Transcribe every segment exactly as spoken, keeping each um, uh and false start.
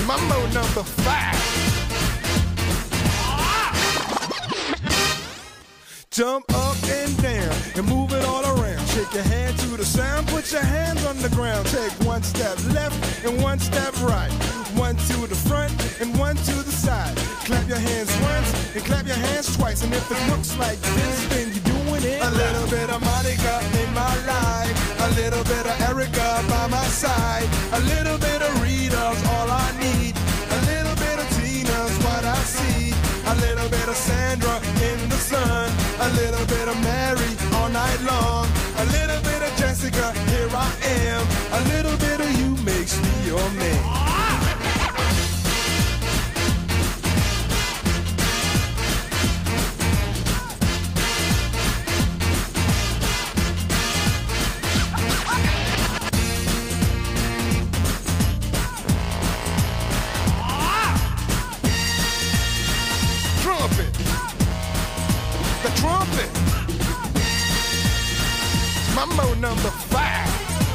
Mambo number five. Jump up and down and move it all around. Shake your hand to the sound, put your hands on the ground. Take one step left and one step right. One to the front and one to the side. Clap your hands once and clap your hands twice. And if it looks like this, then you're doing it. A little bit of Monica in my life. A little bit of Erica by my side. A little bit of Rita's all I need. A little bit of Tina's what I see. A little bit of Sandra in the sun. A little bit of Mary all night long. A little bit of Jessica, here I am. A little bit of you makes me your man. Trumpet. Mambo number five.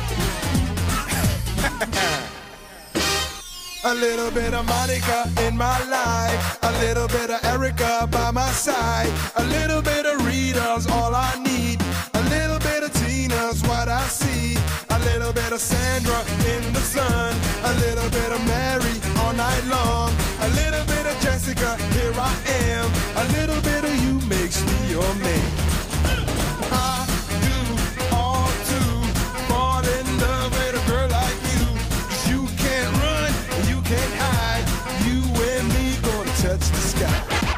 A little bit of Monica in my life. A little bit of Erica by my side. A little bit of Rita's all I need. A little bit of Tina's what I see. A little bit of Sandra in the sun. A little bit of Mary all night long. A little bit of Jessica, here I am. A little bit of you makes me your man. I do all to fall in love with a girl like you. 'Cause you can't run and you can't hide. You and me gonna touch the sky.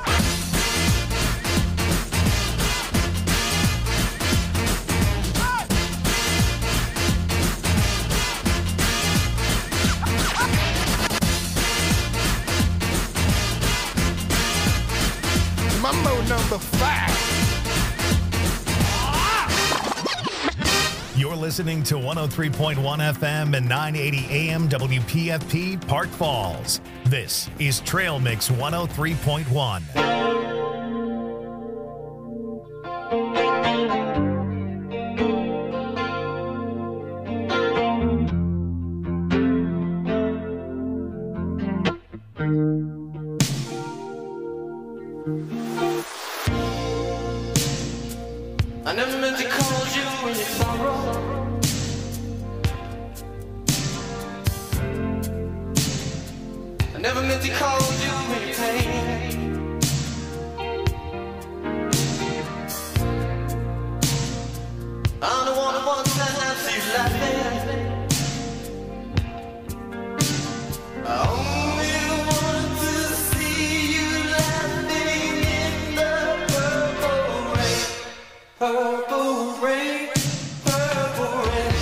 Mambo number five. You're listening to one oh three point one F M and nine eighty A M W P F P Park Falls. This is Trail Mix one oh three point one. I never meant to call you in your sorrow. I never meant to call you in your pain. I'm the one who wants to have you laughing. I only want to see you laughing in the purple rain. Purple rain, purple rain.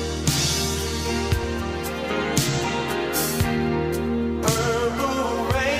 Purple rain.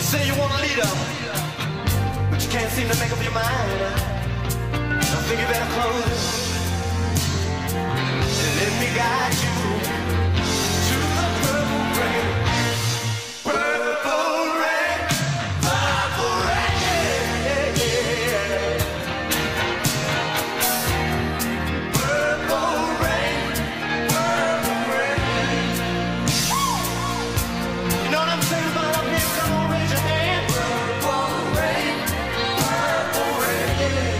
say you want a leader, but you can't seem to make up your mind. I think you better close and let me guide you to the purple rain. Purple rain, purple rain, yeah, yeah. Purple rain, purple rain. You know what I'm saying about up here? Come on, raise your hand. Purple rain, purple rain.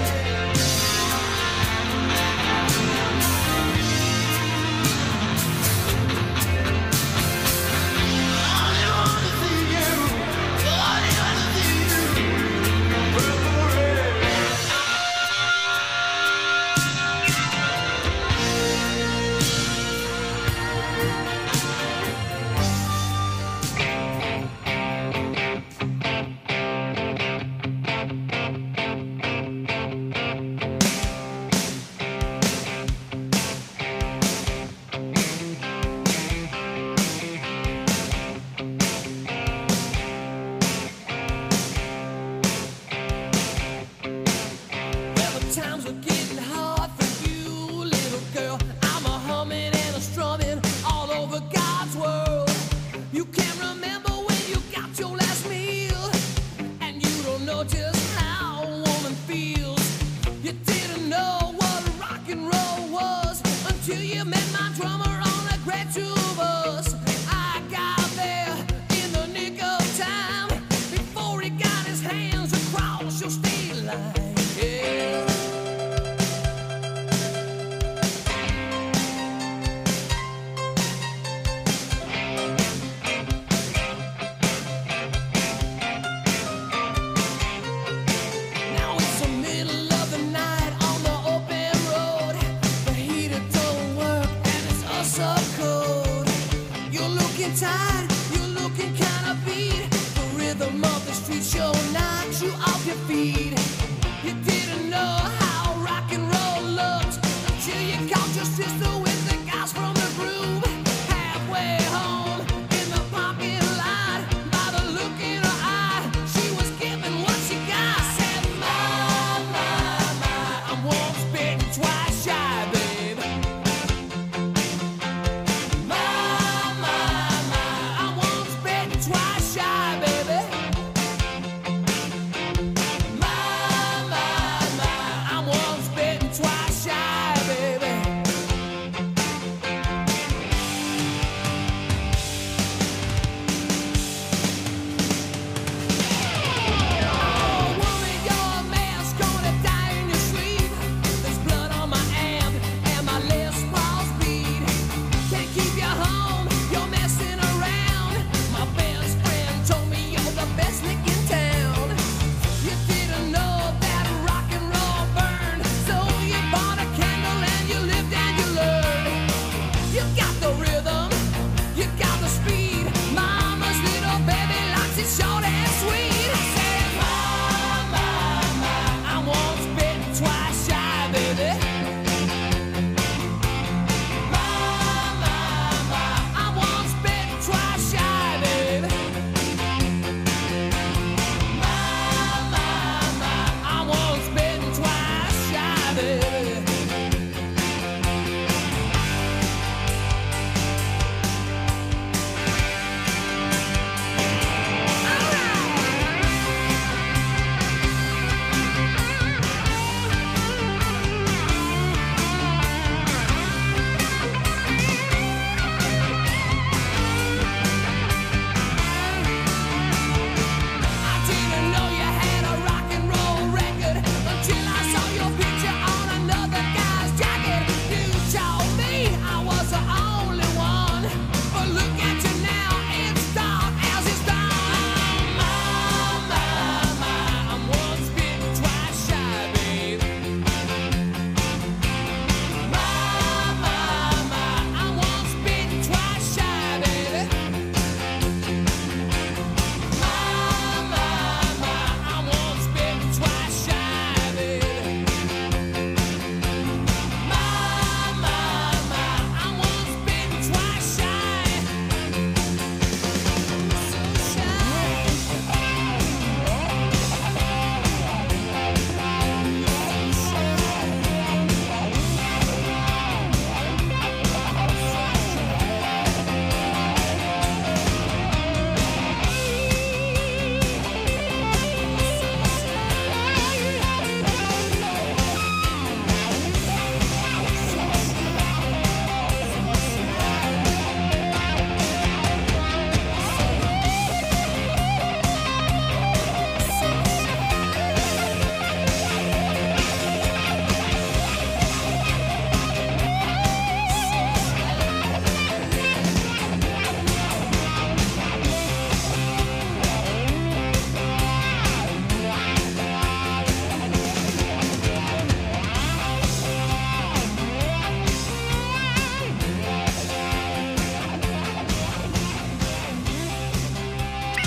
Times are getting hard for you, little girl. I'm a humming and a strumming all over God's world. You can't remember when you got your last meal, and you don't know just how a woman feels. You didn't know what rock and roll was until you met my drummer on a great tour bus. I got there in the nick of time before he got his hands across your state line. Yeah. Now it's the middle of the night on the open road. The heater don't work and it's us so cold. You're looking tired, you're looking kinda beat. The rhythm of the street show knocks you off your feet. You didn't know how rock and roll looked until you caught your sister with the guys from the groove. Halfway home in the parking lot, by the look in her eye, she was giving what she got. Said, my, my, my, I'm once bitten, twice shy, babe. My, my, my, I'm once bitten, twice shy, baby. My, my, my, I'm once bitten, twice shy, baby. Oh, woman, you're a mess, gonna die in your sleep. There's blood on my amp and my Les Pauls beat. Can't keep you home, you're messing around. My best friend told me you're the best lick in town. You didn't know that rock and roll burned, so you bought a candle and you lived and you learned. You got the rhythm, you got the speed. Mama's little baby likes it short and sweet. Said, my, my, my, I'm once bitten, twice shy, baby. My, my, my, I'm once bitten, twice shy, baby. My, my, my, I'm once bitten, twice shy, baby. I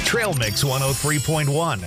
Trail Mix one oh three point one.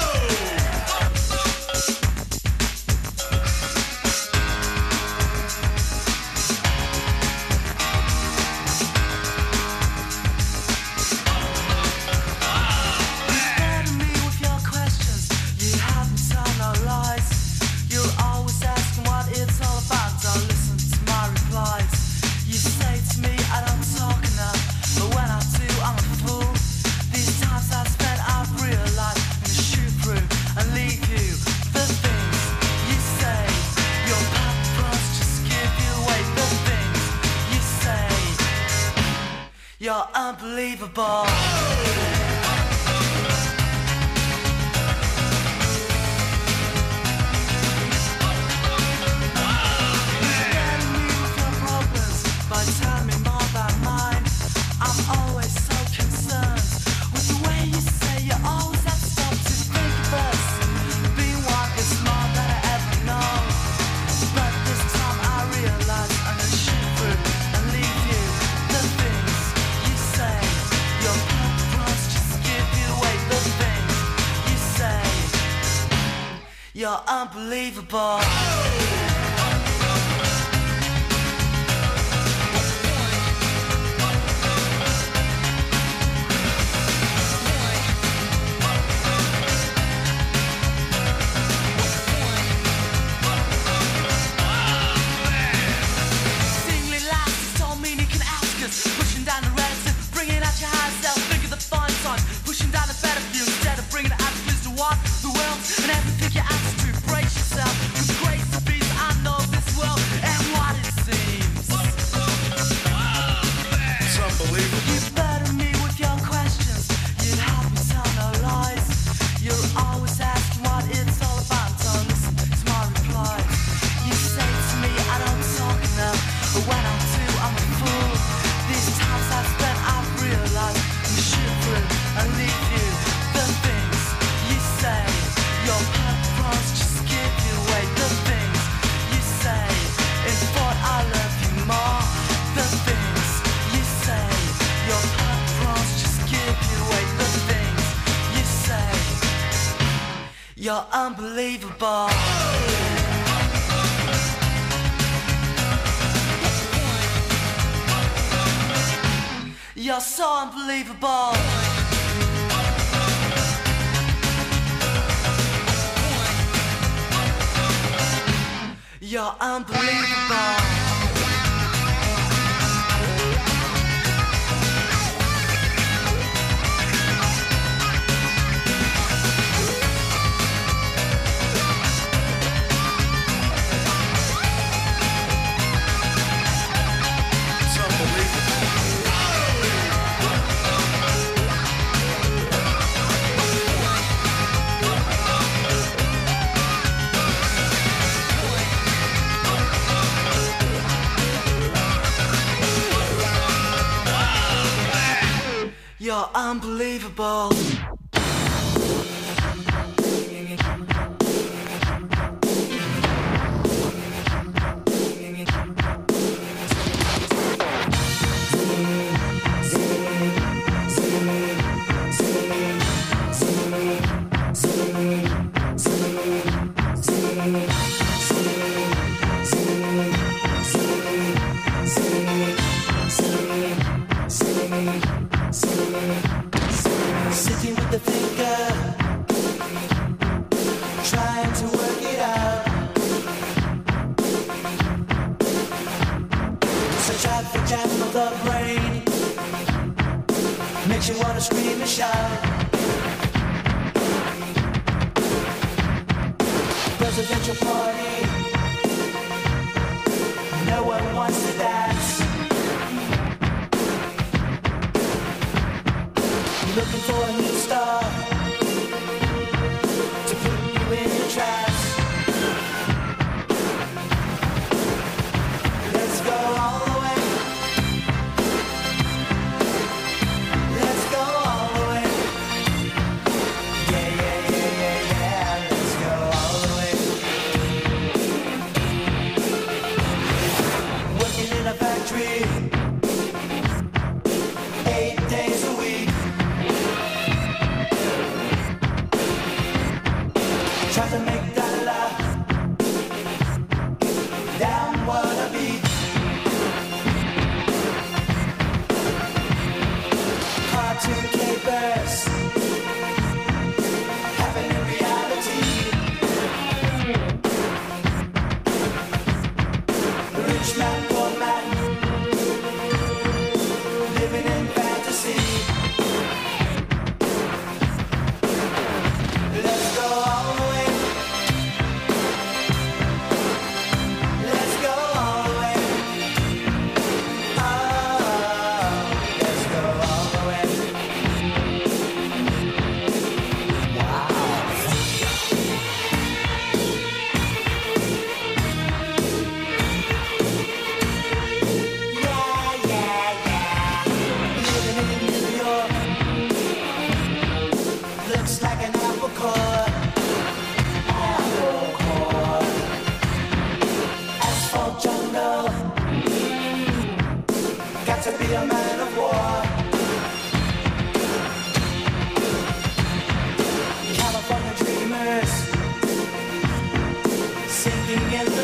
You're unbelievable. You're unbelievable. Singly laughs, don't mean you can ask us. Pushing down the reds and bringing out your high self. Figure the fun time. Pushing down the better view instead of bringing the attitudes to what the world and everything you ask to brace yourself. With grace and peace, I know this world and what it seems. It's unbelievable. You better me with your questions. You'd help me tell no lies. You're always asking what it's all about. Don't listen to my replies. You say to me I don't talk enough, but when I do, I'm a fool. These times I've spent, I've realized you shoot through and leave you. The things you say, your purpose just give you away. The things you say, in thought I love you more. The things you say, your purpose just give you away. The things you say, you're unbelievable. You're so unbelievable. You're unbelievable. It's unbelievable. You're unbelievable. Sitting with the thinker, trying to work it out. Such a jam of the brain makes you wanna scream and shout. Presidential party, no one wants to dance. Looking for a new star to put you in your trance. Let's go all the way. Let's go all the way. Yeah, yeah, yeah, yeah, yeah. Let's go all the way. Working in a factory eight days a week.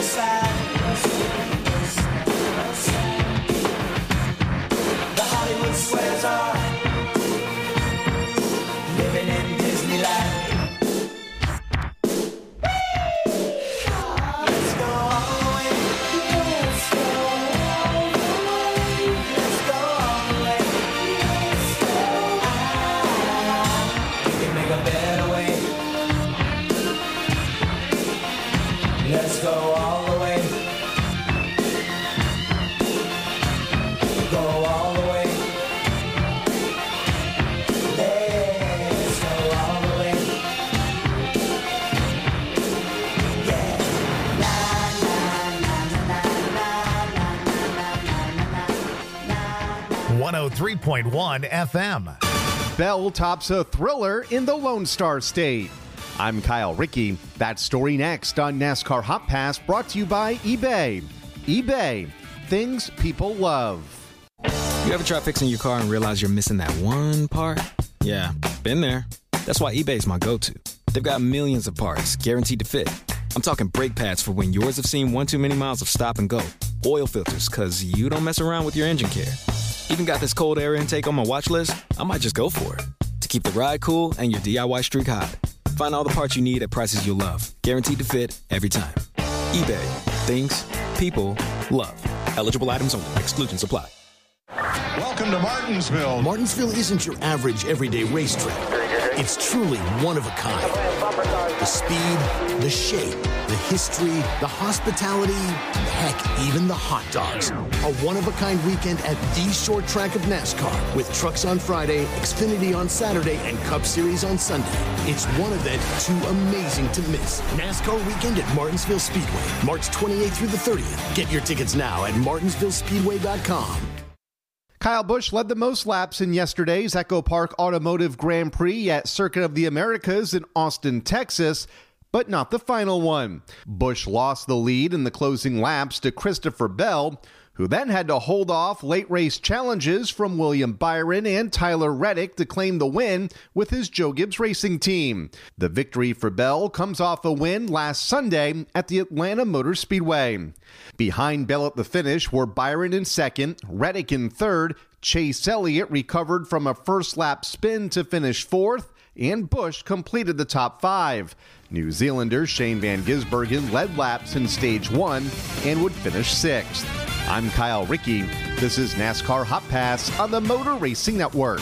sad. The Hollywood squares are living in Disneyland. Let's go all the way. Let's go all the way. Let's go all the way. Let's go. Ah, we can make a better way. Let's go all the way. Go all the way. Let's go all the way. Yeah. La la la la la la la la la. one oh three point one F M. Bell tops a thriller in the Lone Star State. I'm Kyle Rickey. That story next on NASCAR Hot Pass, brought to you by eBay. eBay, things people love. You ever try fixing your car and realize you're missing that one part? Yeah, been there. That's why eBay's my go-to. They've got millions of parts, guaranteed to fit. I'm talking brake pads for when yours have seen one too many miles of stop and go. Oil filters, because you don't mess around with your engine care. Even got this cold air intake on my watch list. I might just go for it. To keep the ride cool and your D I Y streak hot. Find all the parts you need at prices you'll love. Guaranteed to fit every time. eBay. Things people love. Eligible items only. Exclusions apply. Welcome to Martinsville. Martinsville isn't your average everyday racetrack. It's truly one of a kind. The speed, the shape, the history, the hospitality, heck, even the hot dogs. A one-of-a-kind weekend at the short track of NASCAR with trucks on Friday, Xfinity on Saturday, and Cup Series on Sunday. It's one event too amazing to miss. NASCAR weekend at Martinsville Speedway, March twenty-eighth through the thirtieth. Get your tickets now at martinsville speedway dot com. Kyle Busch led the most laps in yesterday's Echo Park Automotive Grand Prix at Circuit of the Americas in Austin, Texas, but not the final one. Busch lost the lead in the closing laps to Christopher Bell, who then had to hold off late race challenges from William Byron and Tyler Reddick to claim the win with his Joe Gibbs Racing team. The victory for Bell comes off a win last Sunday at the Atlanta Motor Speedway. Behind Bell at the finish were Byron in second, Reddick in third, Chase Elliott recovered from a first lap spin to finish fourth, and Busch completed the top five. New Zealander Shane Van Gisbergen led laps in stage one and would finish sixth. I'm Kyle Rickey. This is NASCAR Hot Pass on the Motor Racing Network.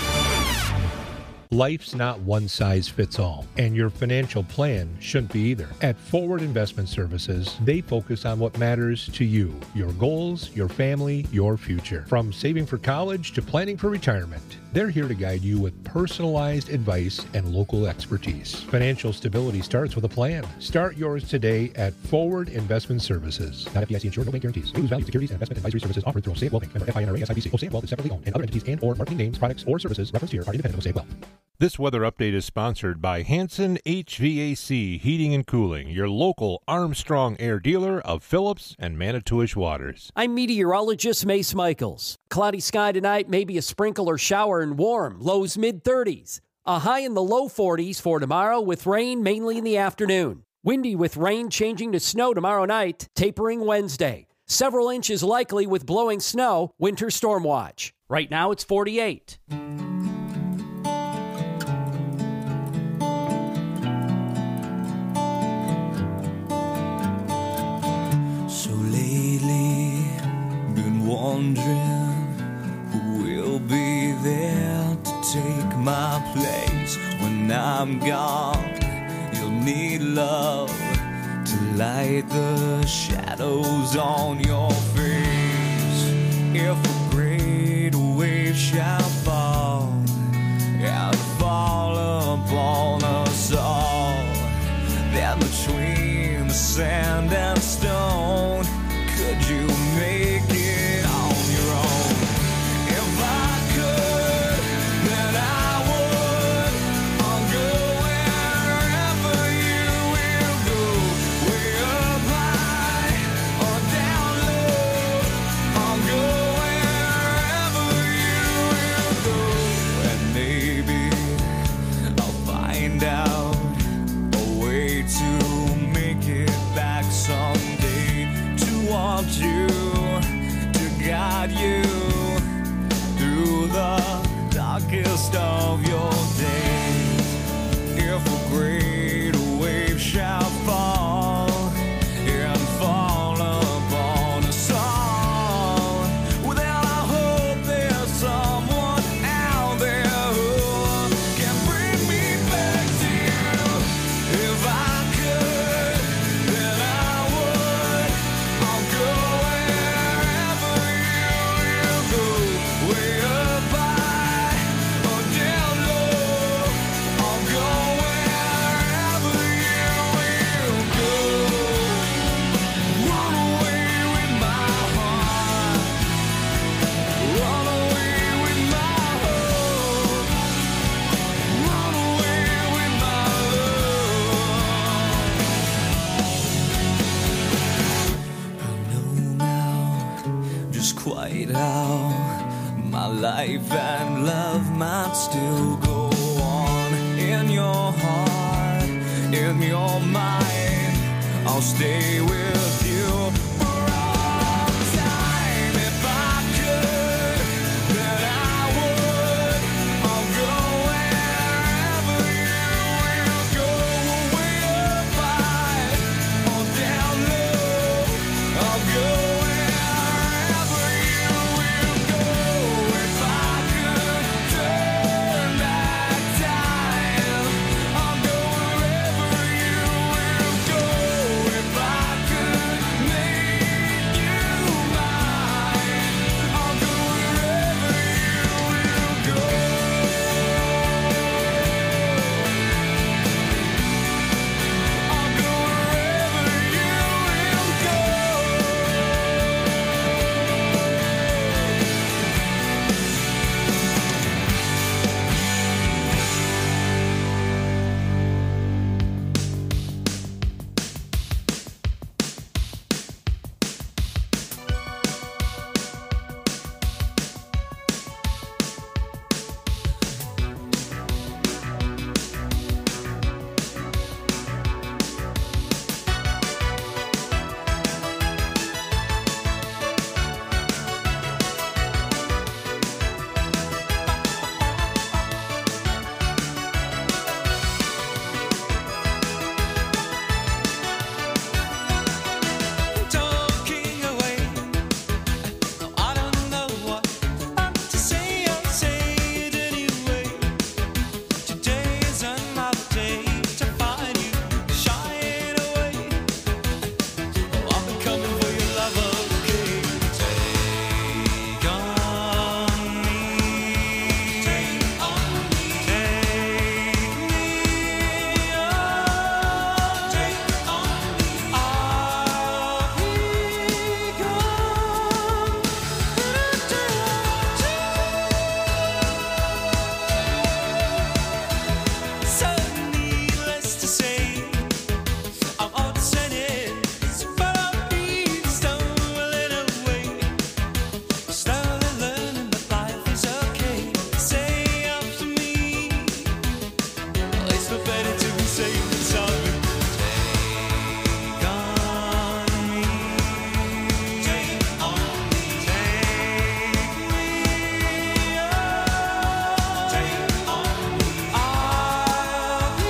Life's not one size fits all, and your financial plan shouldn't be either. At Forward Investment Services, they focus on what matters to you, your goals, your family, your future. From saving for college to planning for retirement, they're here to guide you with personalized advice and local expertise. Financial stability starts with a plan. Start yours today at Forward Investment Services. Not F D I C insured, no bank guarantees. May lose value. Securities and investment advisory services offered through Osaic Wealth. Member F I N R A S I B C. Osaic Wealth is separately owned, and other entities and or marketing names, products, or services referenced here are independent of Osaic Wealth. This weather update is sponsored by Hanson H V A C Heating and Cooling, your local Armstrong Air dealer of Phillips and Manitowish Waters. I'm meteorologist Mace Michaels. Cloudy sky tonight, maybe a sprinkle or shower and warm, lows mid thirties. A high in the low forties for tomorrow with rain mainly in the afternoon. Windy with rain changing to snow tomorrow night, tapering Wednesday. Several inches likely with blowing snow, winter storm watch. Right now it's forty-eight. Wondering who will be there to take my place when I'm gone. You'll need love to light the shadows on your face. If a great wave shall fall and fall upon us all, then between the sand and stone, could you make it on your own? If I could, then I would. I'll go wherever you will go. Way up high or down low. I'll go wherever you will go. And maybe I'll find out a way to make it back some. life and love might still go on in your heart, in your mind. I'll stay with you for all time. If I could, then I would. I'll go wherever you will go, way up high or down low. I'll go wherever you will go. If I could turn back time, I'll go wherever you will go. If I could make you mine, I'll go wherever you will go. I'll go wherever you will go. Talking away, I don't know what to say. I'll say it anyway. Today is another day to find you shying away. Oh, I've been coming for your love, okay? Take on me, take on me, take me on, take on me. I'll be gone. So needless to say, I'm upset, but I'll be stumbling away, slowly learning that life is okay. Say after me, it's no better to be safe than sorry. Take on me, take on me, take me on, take on me. I'll be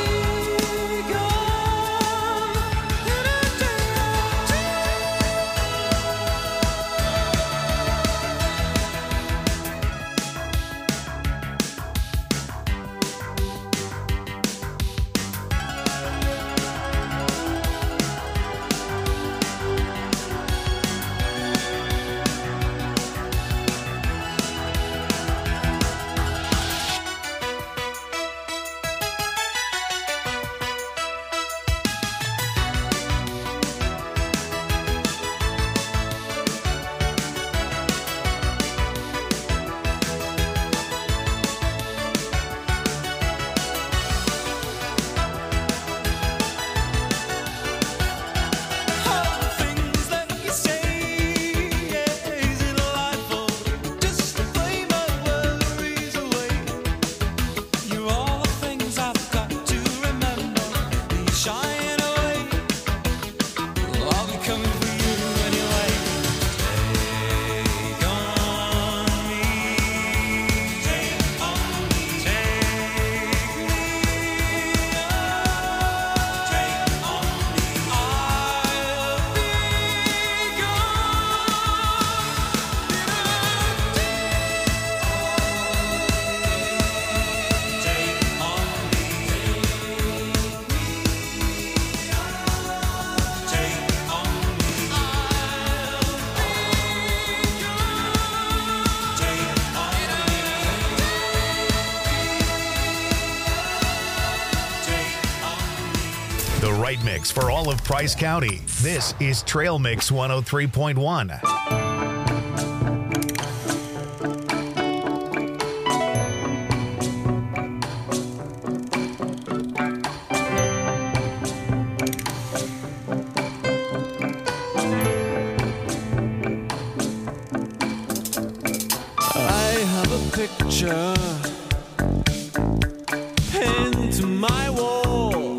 all the things that you say, yeah, is it life or just to play my worries away? You're all the things I've got to remember. You're shying away. Well, I'll be coming for you anyway. Take on me, take on me, take me on, take on me. I'll be The right mix for all of Price County. This is Trail Mix one oh three point one. I have a to my wall.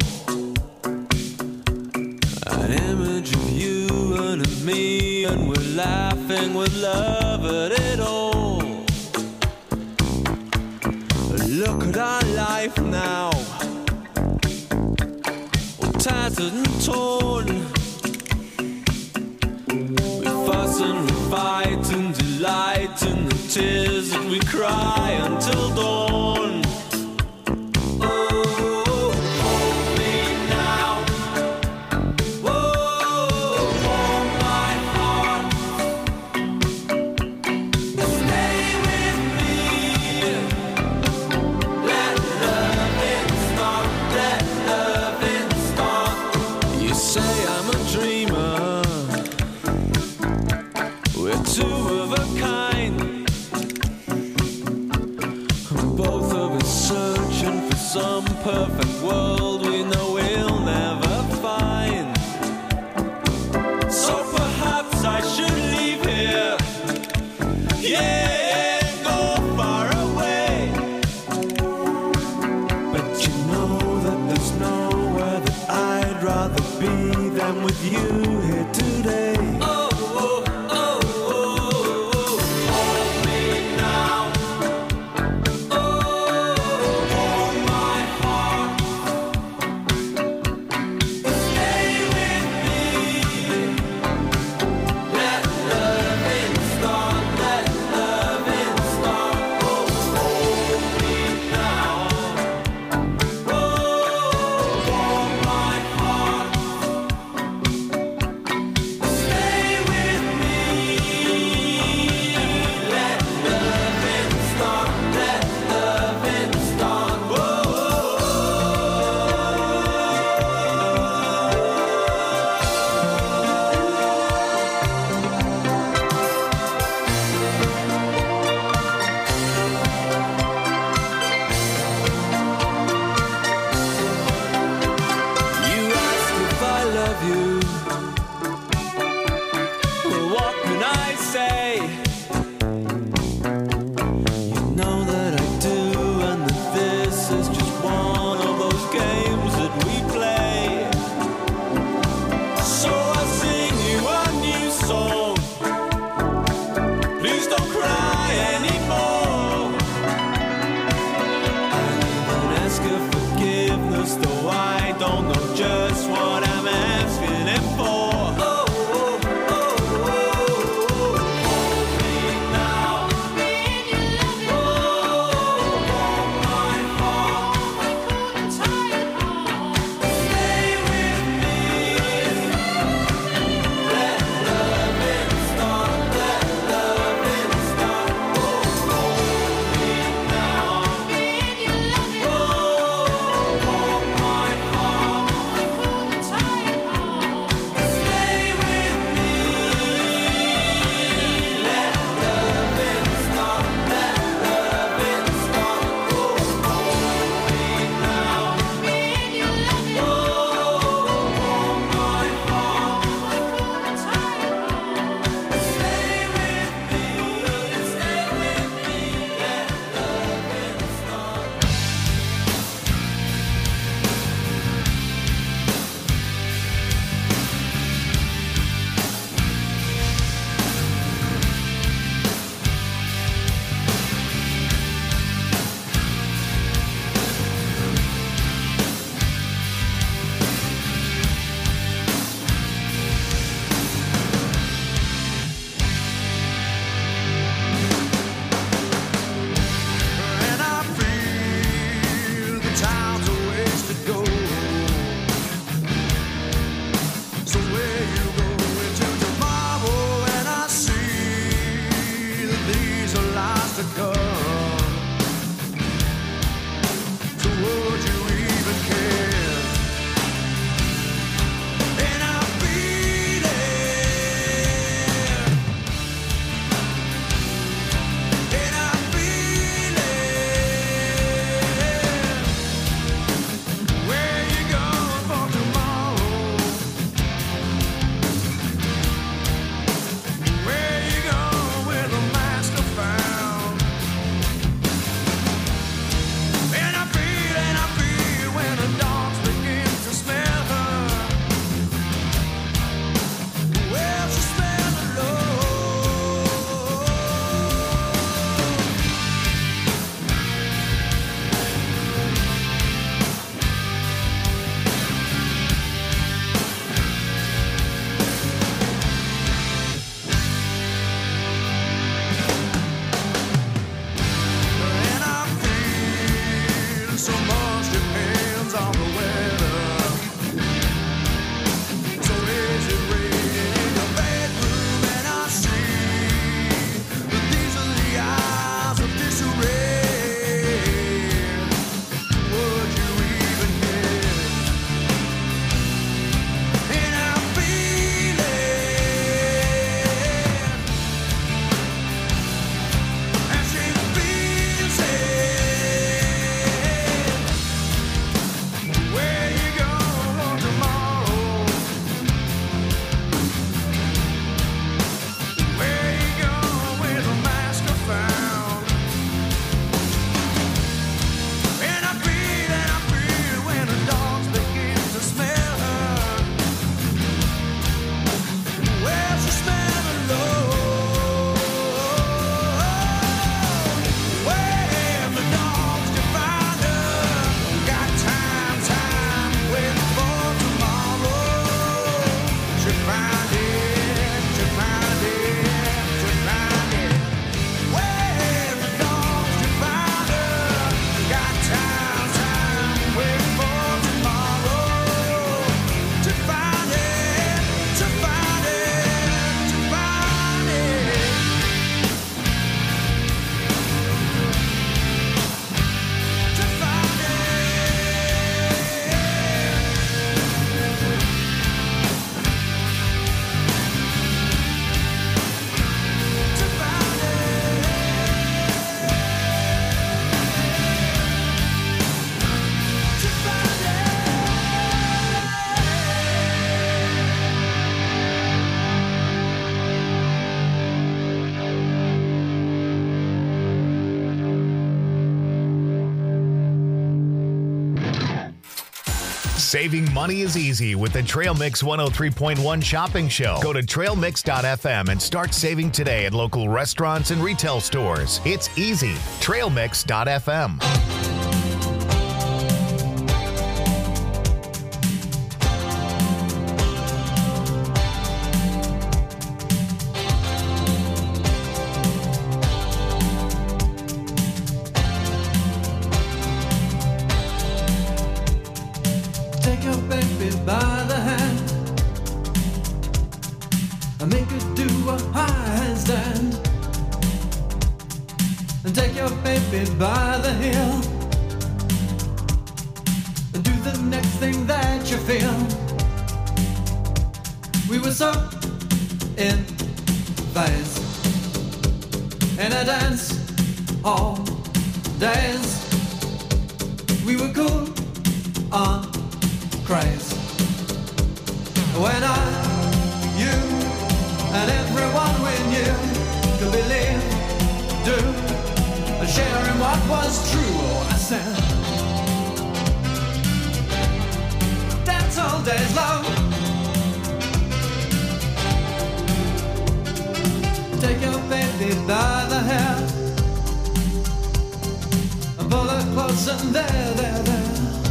An image of you and of me, and we're laughing with love at it all. Look at our life now, all tattered and torn. We fuss and we fight and delight in the tears that we cry until dawn. Oh, hold me now. Oh, warm my heart. Stay with me. Let loving start. Let loving start. You say I'm a dreamer. We're two of a kind. Both of us searching for some perfect world we know we'll never find. So perhaps I should leave here, yeah, and go far away. But you know that there's nowhere that I'd rather be than with you here today. Oh, oh, oh, oh, oh. Hold me now. Oh, warm my heart. Stay with me. Let loving start. Let loving start. Oh, hold me now. Oh, warm my heart. Stay with me. Let loving start. Let loving start. Whoa. You ask if I love you. Well, what can I say? You know that I do, and that this is just one of those games that we play. So I sing you a new song. Please don't cry anymore. I even ask your forgiveness, though I don't know just what I'm asking it for. Oh, oh, oh, oh, oh. Hold me now. Oh, warm my heart. Stay with me. Let loving start. Let loving start. Oh, hold me now. Oh, warm my heart. Stay with me. Let loving start. Let loving start. Oh, hold me now. Oh, warm my heart. Stay with me. Stay with me. Let loving start. And I feel the time's a wasted gold. So where you go into tomorrow, and I see that these are lies to come. So would you even care? And I feel it. And I feel it. on the weather. So is it raining in your bedroom? And I see that these are the eyes of disarray. Would you even get? And I'm feeling as she feels it. Where you go tomorrow? Where you go with a mask I found? And I feel and I feel when the dogs begin to smell her. Where's the smell alone? Where the dogs can find her. Got time, time, waiting for tomorrow. To find it, to find it, to find it. Where the dogs can find her. Got time, time, waiting for tomorrow. To find it, to find it, to find it. To find it. To find it. To find Saving money is easy with the Trail Mix one oh three point one shopping show. Go to trail mix dot f m and start saving today at local restaurants and retail stores. It's easy. trail mix dot f m. Take your baby by the hand and make her do a high handstand. And take your baby by the heel and do the next thing that you feel. We were so in phase in a dance all days. We were cool on craze. When I, you, and everyone we knew could believe, do, and share in what was true. Oh, I said, dance all days long. Take your baby by the hair and pull her close and there, there, there.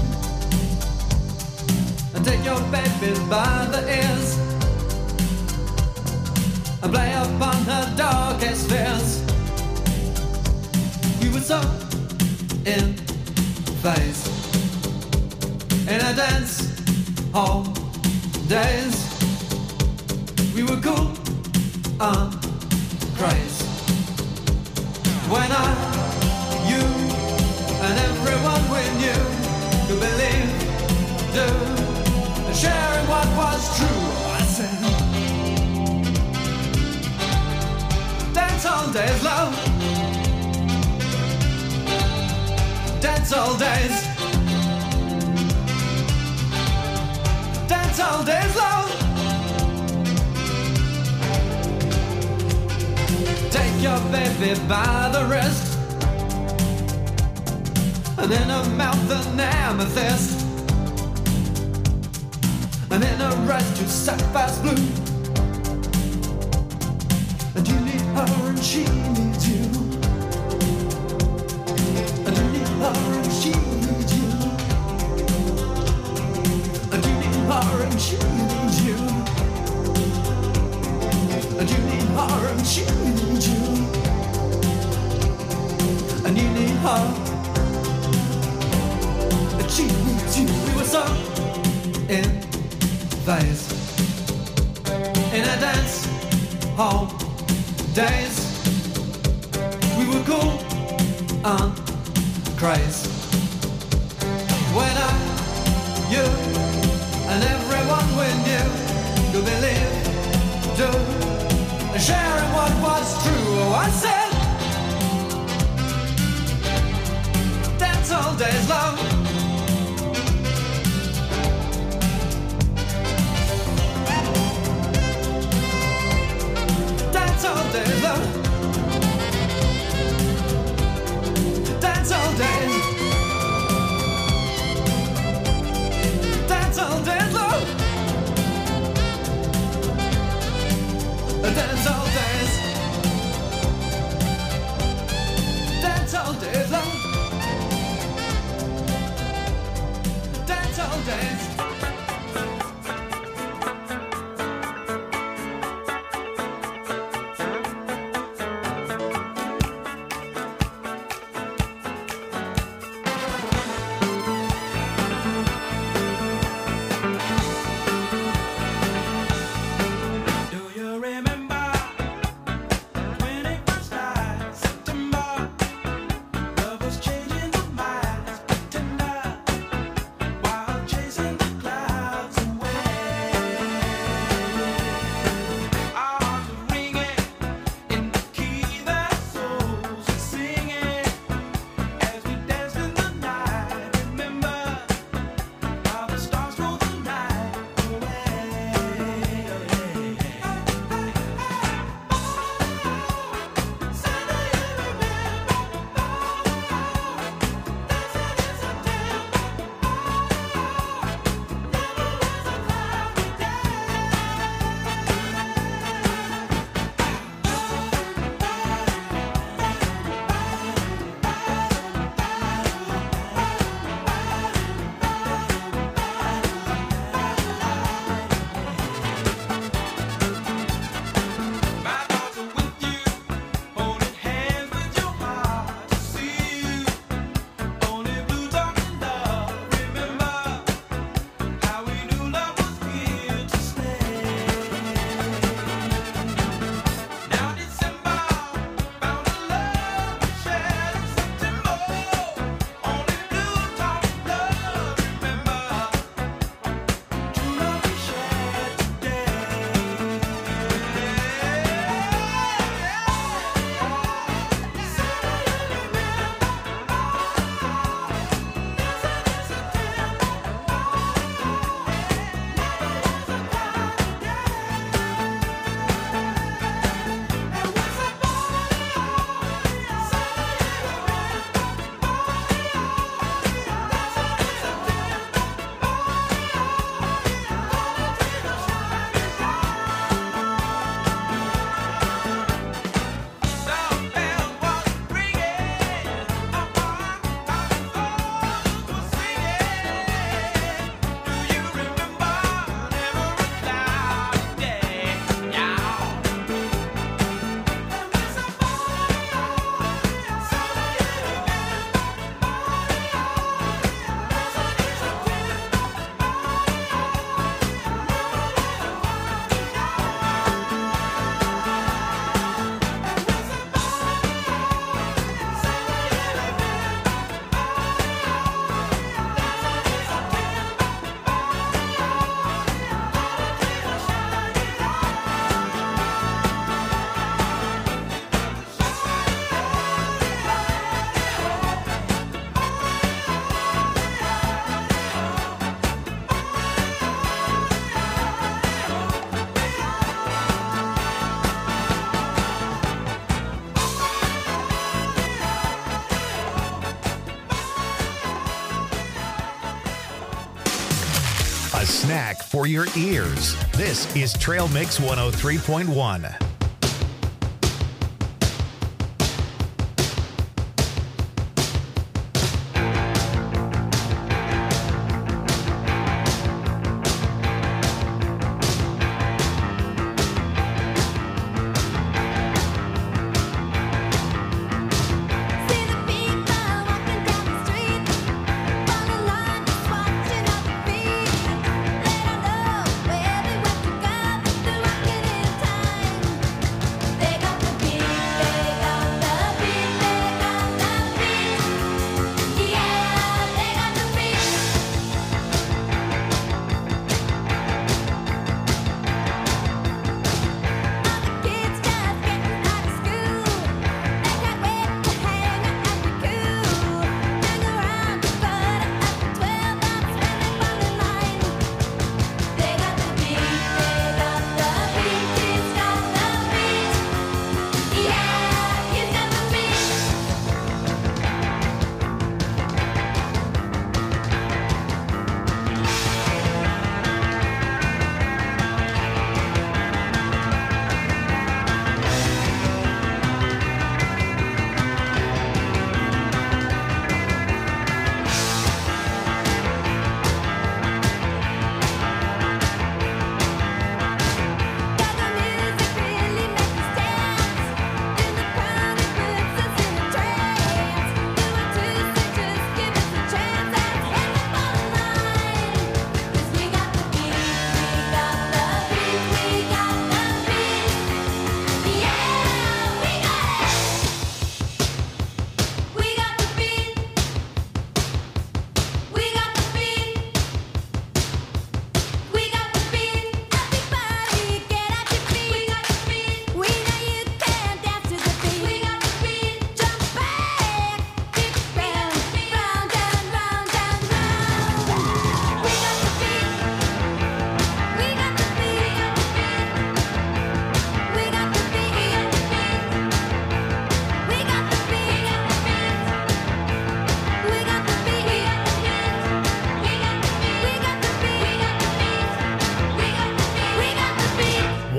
Take your baby by the ears and play upon her darkest fears. We were so in phase in a dance hall days. We were cool on craze. When I, you, and everyone we knew could believe, do, sharing what was true. Oh, I said, dance all days, love. Dance all days. Dance all days, love. Take your baby by the wrist and in her mouth an amethyst. And in a red to sapphire's blue. And you need her and she needs you. And you need her and she needs you. And you need her and she needs you. And you need her and she needs you. And you need her and she needs you. in phase. In a dance hall days, we were cool and crazy. When I, you, and everyone we knew could believe, do, and sharing what was true. Oh, I said, dance all days long. Dance all day long. Dance all day. Dance all day long. Dance all days. Dance all day long. Dance all days. A snack for your ears. This is Trail Mix one oh three point one. Watching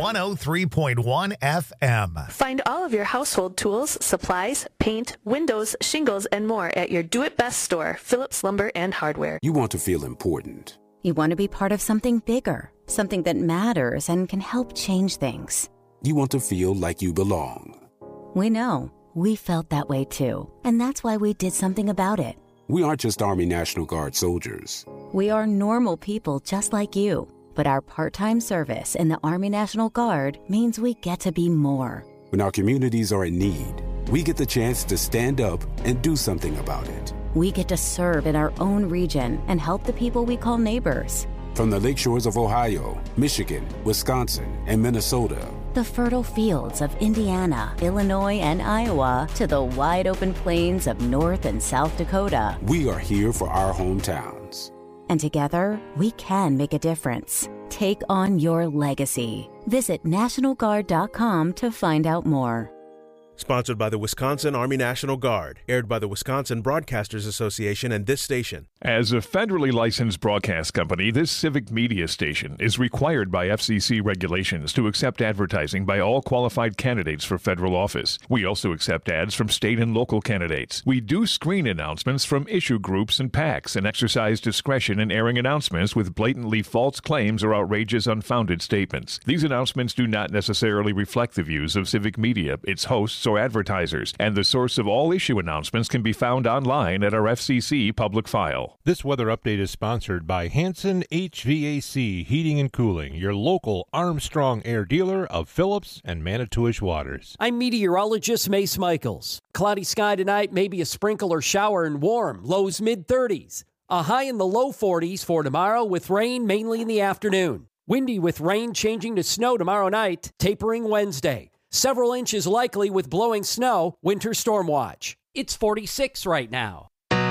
one oh three point one F M. Find all of your household tools, supplies, paint, windows, shingles, and more at your Do It Best store, Phillips Lumber and Hardware. You want to feel important. You want to be part of something bigger, something that matters and can help change things. You want to feel like you belong. We know. We felt that way too. And that's why we did something about it. We aren't just Army National Guard soldiers. We are normal people just like you. But our part-time service in the Army National Guard means we get to be more. When our communities are in need, we get the chance to stand up and do something about it. We get to serve in our own region and help the people we call neighbors. From the lakeshores of Ohio, Michigan, Wisconsin, and Minnesota, the fertile fields of Indiana, Illinois, and Iowa, to the wide-open plains of North and South Dakota, we are here for our hometowns. And together, we can make a difference. Take on your legacy. Visit National Guard dot com to find out more. Sponsored by the Wisconsin Army National Guard. Aired by the Wisconsin Broadcasters Association and this station. As a federally licensed broadcast company, this civic media station is required by F C C regulations to accept advertising by all qualified candidates for federal office. We also accept ads from state and local candidates. We do screen announcements from issue groups and PACs and exercise discretion in airing announcements with blatantly false claims or outrageous unfounded statements. These announcements do not necessarily reflect the views of civic media, its hosts, or advertisers, and the source of all issue announcements can be found online at our F C C public file. This weather update is sponsored by Hanson H V A C Heating and Cooling, your local Armstrong Air dealer of Phillips and Manitowish Waters. I'm meteorologist Mace Michaels. Cloudy sky tonight, maybe a sprinkle or shower and warm, lows mid thirties. A high in the low forties for tomorrow with rain mainly in the afternoon. Windy with rain changing to snow tomorrow night, tapering Wednesday. Several inches likely with blowing snow, winter storm watch. It's forty-six right now.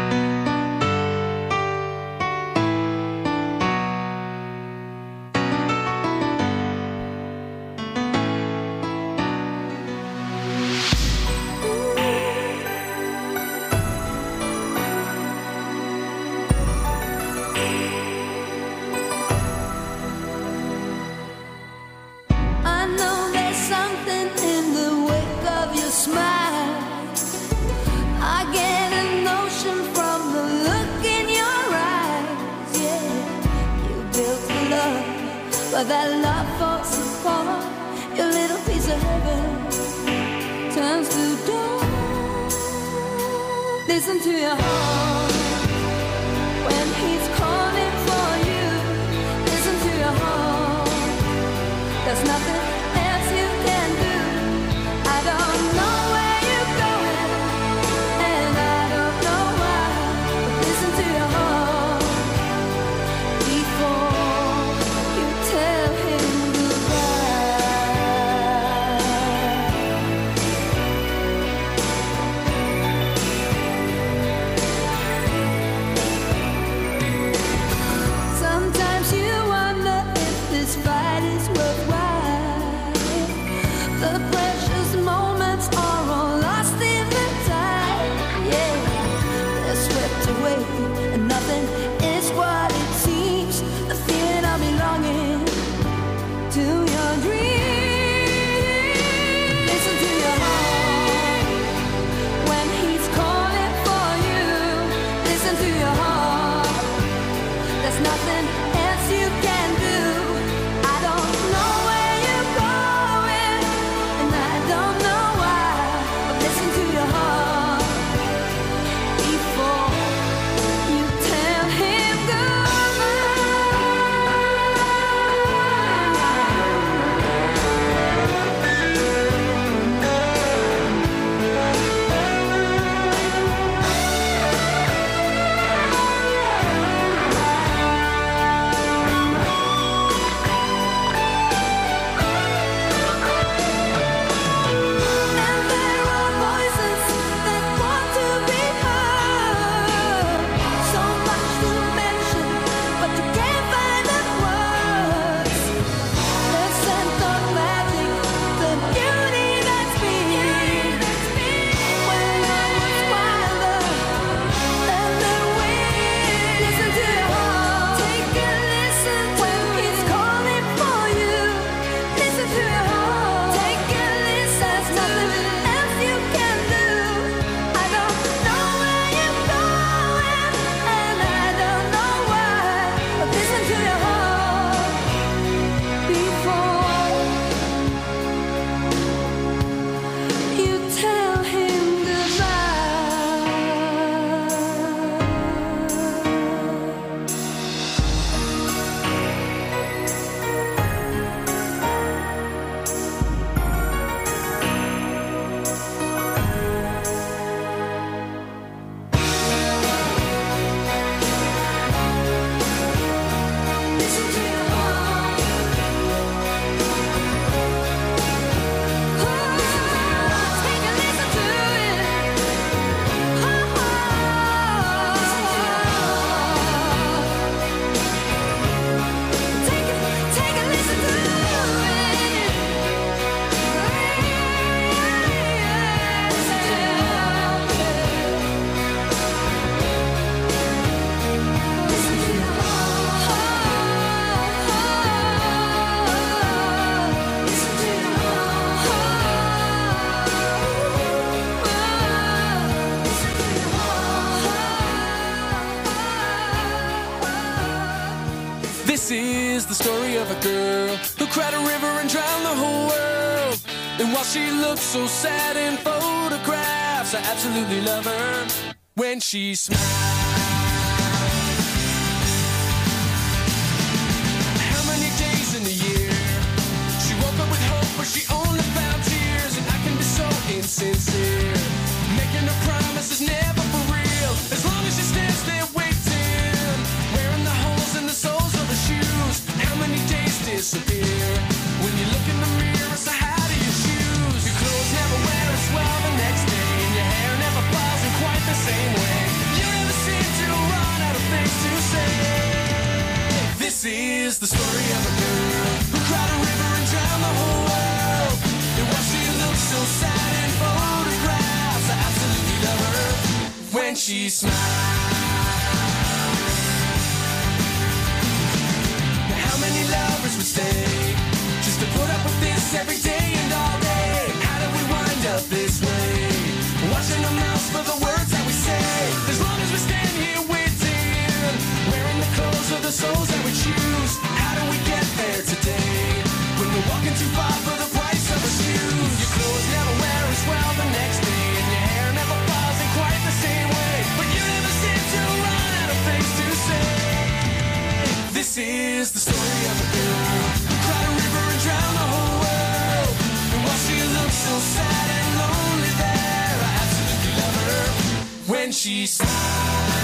I know there's something in the wake of your smile. I get a notion from the look in your eyes. Yeah, you built a love, but that love falls apart. Your little piece of heaven turns to dawn. Listen to your heart when he's calling for you. Listen to your heart. There's nothing else you can do. I don't know where you're going, and I don't know why. But listen to your heart before you tell him goodbye. Sometimes you wonder if this fight is worthwhile. The precious moments are all lost in the tide. Yeah, they're swept away, and nothing is what it seems. The feeling of belonging to your dreams. Listen to your heart when he's calling for you. Listen to your heart. There's nothing else you can do. I don't know where you're going, and I don't know why. But listen to your heart before you tell him goodbye. This is the story of a girl who cried a river and drowned the whole world. And while she looks so sad in photographs, I absolutely love her when she smiles. How many days in a year she woke up with hope, but she only found tears? And I can be so insincere, making her promises never for real. As long as she stands there waiting, wearing the holes in the soles of her shoes. How many days disappear when you look in the mirror? So how do you choose? Your clothes never wear as well the next day, and your hair never falls in quite the same way. You never seem to run out of things to say. This is the story of a girl who cried a river and drowned the whole world. And while she looks so sad in photographs, I absolutely love her when she smiles. Now how many lovers would stay just to put up with this every day and all day? How did we wind up this way? Watching our mouths for the words that we say. As long as we stand here waiting, wearing the clothes of the souls that we choose. How do we get there today when we're walking too far for the price of our shoes? Your clothes never wear as well the next day, and your hair never falls in quite the same way. But you never seem to run out of things to say. This is the story of a girl who cried a river and drowned the whole world. And while she looks so sad and lonely there, I absolutely love her when she smiles.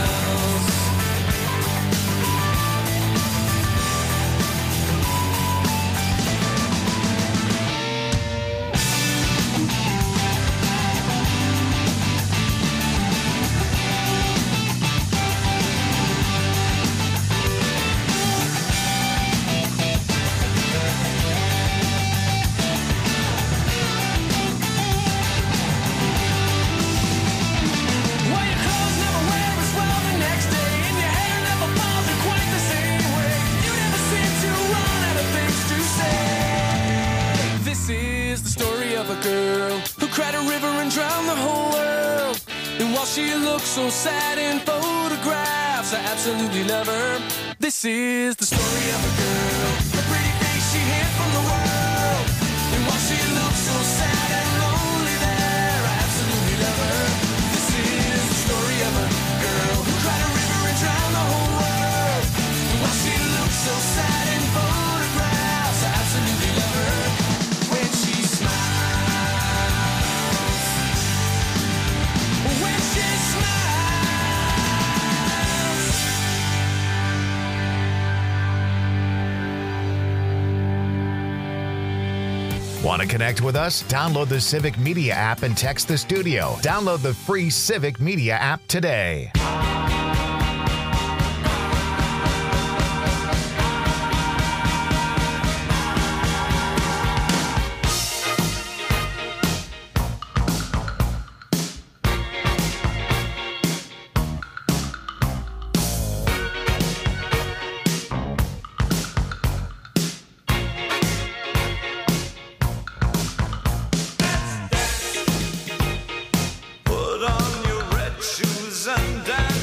Well, your clothes never wear as well the next day, and your hair never falls in quite the same way. You never seem to run out of things to say. This is the story of a girl who cried a river and drowned the whole world. And while she looks so sad in photographs, I absolutely love her. This is the story of a girl, the pretty face she hid from the world. And while she looks so sad and lonely there, I absolutely love her. This is the story of a girl who cried a river and drowned the whole world. And while she looks so sad in photographs, I absolutely love her when she smiles. When she smiles. Want to connect with us? Download the Civic Media app and text the studio. Download the free Civic Media app today. Put on your red shoes and dance.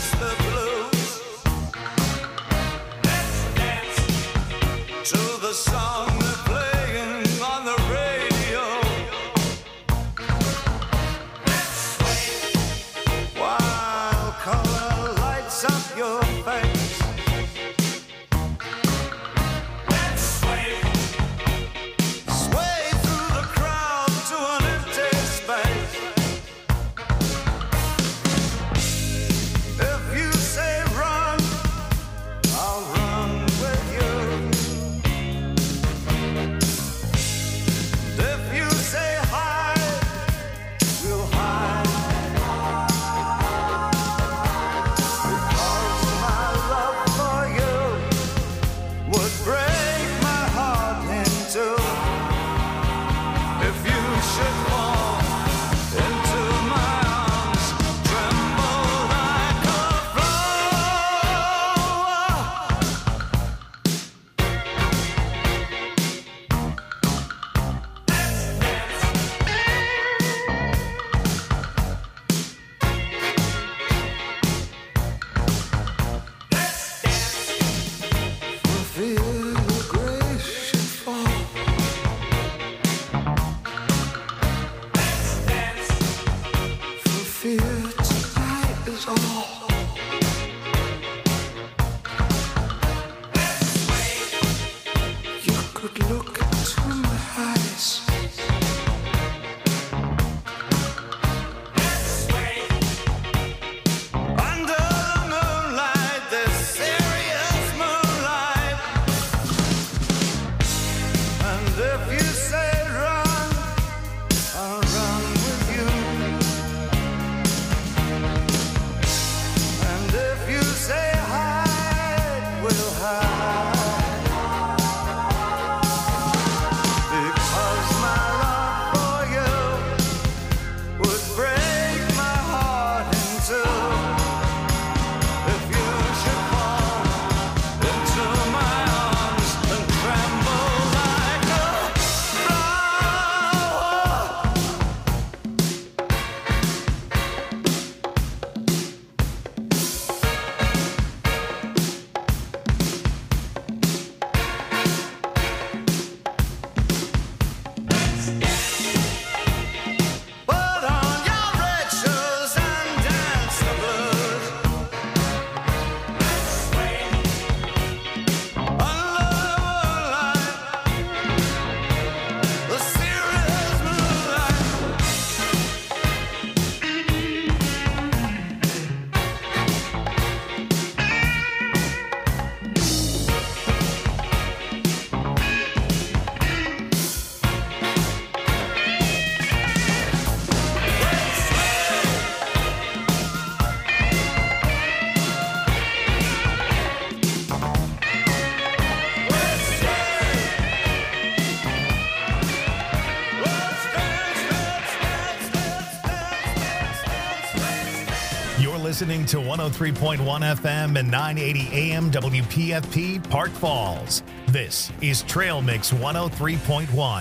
listening to one oh three point one F M and nine eighty A M W P F P Park Falls. This is Trail Mix one oh three point one.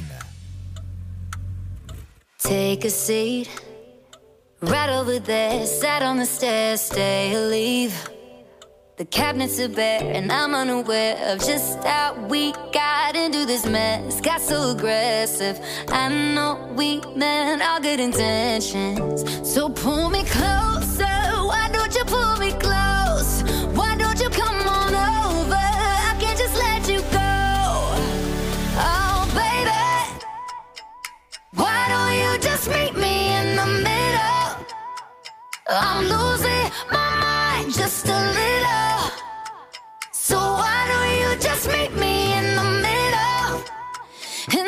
Take a seat right over there, sat on the stairs, stay or leave. The cabinets are bare and I'm unaware of just how we got into this mess. Got so aggressive, I know we meant all good intentions. So pull me closer, why don't you pull me close? Why don't you come on over, I can't just let you go. Oh baby, why don't you just meet me in the middle? I'm